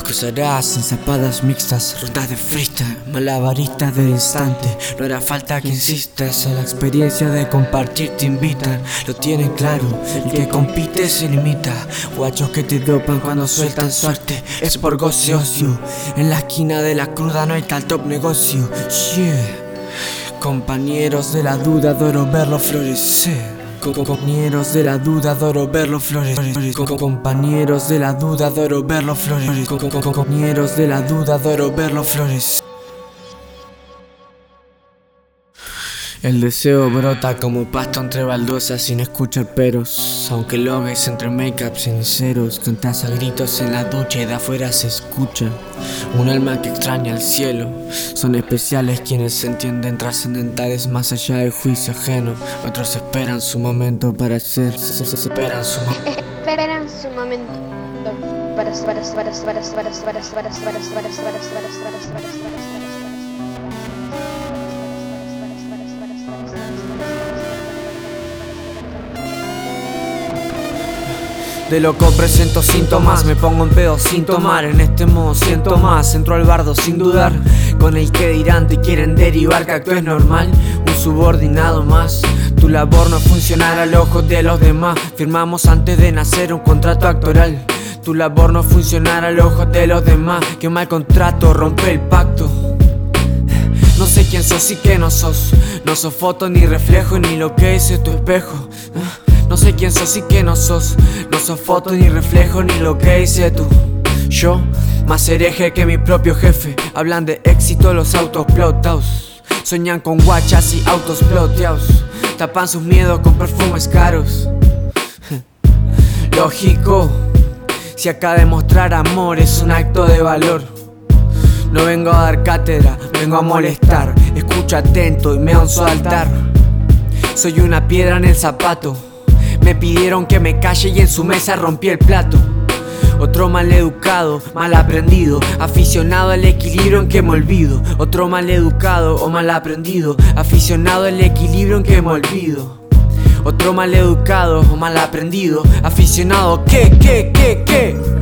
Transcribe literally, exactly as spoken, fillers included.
Cruzarás en zapadas mixtas, rondas de freestyle, malabaristas de instante. No hará falta que insistas, a la experiencia de compartir te invitan. Lo tienen claro, el que compite se limita. Guachos que te dopan cuando sueltan suerte, es por goce ocio. En la esquina de la cruda no hay tal top negocio. Yeah. Compañeros de la duda, adoro verlo florecer. Compañeros de la duda, adoro verlo florecer. Compañeros de la duda, adoro verlo florecer. Compañeros de la duda, adoro verlo florecer. El deseo brota como pasto entre baldosas sin escuchar peros. Aunque logues entre make-ups sinceros, cantas a gritos en la ducha y de afuera se escucha un alma que extraña el cielo. Son especiales quienes se entienden trascendentales más allá del juicio ajeno. Otros esperan su momento para ser, esperan su momento. Esperan su momento para para para para para para para para para para para De loco presento síntomas, me pongo en pedo sin tomar. En este modo siento más, entro al bardo sin dudar. Con el que dirán te quieren derivar que actúes normal, un subordinado más. Tu labor no funcionará al ojo de los demás. Firmamos antes de nacer un contrato actoral. Tu labor no funcionará al ojo de los demás. Que un mal contrato rompe el pacto. No sé quién sos y qué no sos. No sos foto ni reflejo ni lo que dice tu espejo. No sé quién sos y qué no sos. No sos foto ni reflejo ni lo que dice tú. Yo, más hereje que mi propio jefe. Hablan de éxito los autos plotados. Soñan con guachas y autos ploteados. Tapan sus miedos con perfumes caros. Lógico, si acá demostrar amor es un acto de valor. No vengo a dar cátedra, vengo a molestar. Escucha atento y me onzo a altar. Soy una piedra en el zapato. Me pidieron que me calle y en su mesa rompí el plato. Otro mal educado, mal aprendido, aficionado al equilibrio en que me olvido. Otro mal educado o mal aprendido, aficionado al equilibrio en que me olvido. Otro mal educado o mal aprendido, aficionado, ¿qué, qué, qué, qué?